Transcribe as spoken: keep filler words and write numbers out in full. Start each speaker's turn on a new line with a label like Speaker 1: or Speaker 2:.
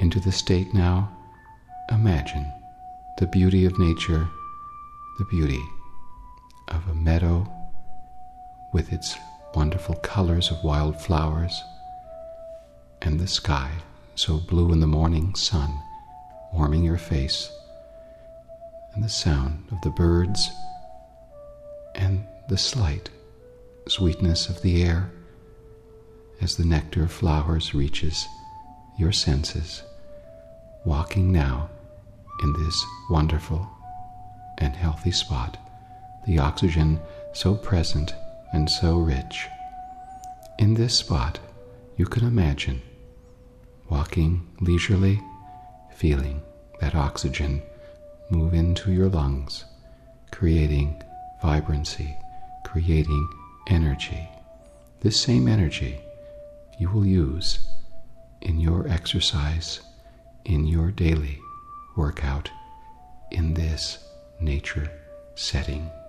Speaker 1: into the state now. Imagine the beauty of nature, the beauty of a meadow with its wonderful colors of wild flowers, and the sky so blue in the morning sun warming your face, and the sound of the birds, and the slight sweetness of the air as the nectar of flowers reaches your senses, walking now in this wonderful and healthy spot, the oxygen so present and so rich. In this spot, you can imagine walking leisurely, feeling that oxygen move into your lungs, creating vibrancy, creating energy. This same energy you will use in your exercise, in your daily workout, in this nature setting.